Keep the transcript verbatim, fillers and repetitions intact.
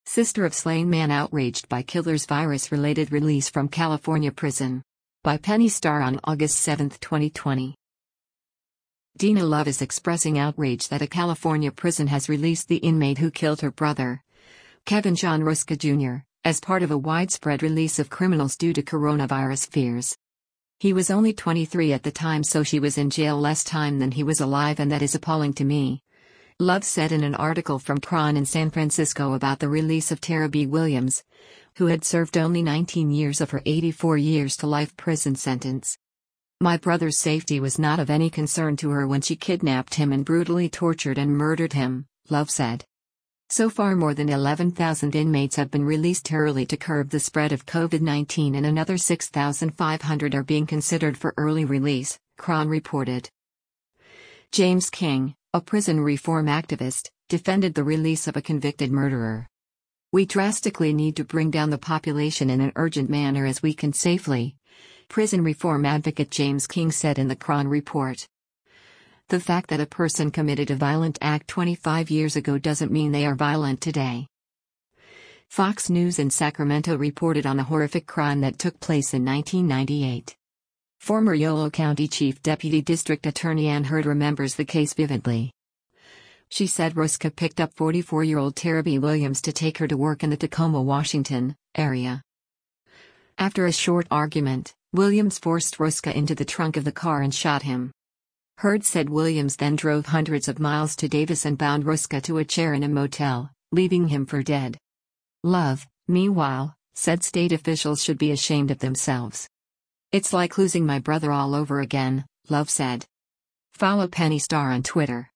Sister of slain man outraged by killer's virus-related release from California prison. By Penny Starr on August seventh, twenty twenty. Dina Love is expressing outrage that a California prison has released the inmate who killed her brother, Kevin John Ruska Junior, as part of a widespread release of criminals due to coronavirus fears. He was only twenty-three at the time, so she was in jail less time than he was alive, and that is appalling to me, Love said in an article from Cron in San Francisco about the release of Tara B. Williams, who had served only nineteen years of her eighty-four years to life prison sentence. My brother's safety was not of any concern to her when she kidnapped him and brutally tortured and murdered him, Love said. So far, more than eleven thousand inmates have been released early to curb the spread of COVID nineteen, and another six thousand five hundred are being considered for early release, Cron reported. James King, a prison reform activist, defended the release of a convicted murderer. "We drastically need to bring down the population in an urgent manner as we can safely," prison reform advocate James King said in the Cron report. "The fact that a person committed a violent act twenty-five years ago doesn't mean they are violent today." Fox News in Sacramento reported on a horrific crime that took place in nineteen ninety-eight. Former Yolo County Chief Deputy District Attorney Ann Hurd remembers the case vividly. She said Ruska picked up forty-four-year-old Tara B. Williams to take her to work in the Tacoma, Washington, area. After a short argument, Williams forced Ruska into the trunk of the car and shot him. Hurd said Williams then drove hundreds of miles to Davis and bound Ruska to a chair in a motel, leaving him for dead. Love, meanwhile, said state officials should be ashamed of themselves. "It's like losing my brother all over again," Love said. Follow Penny Starr on Twitter.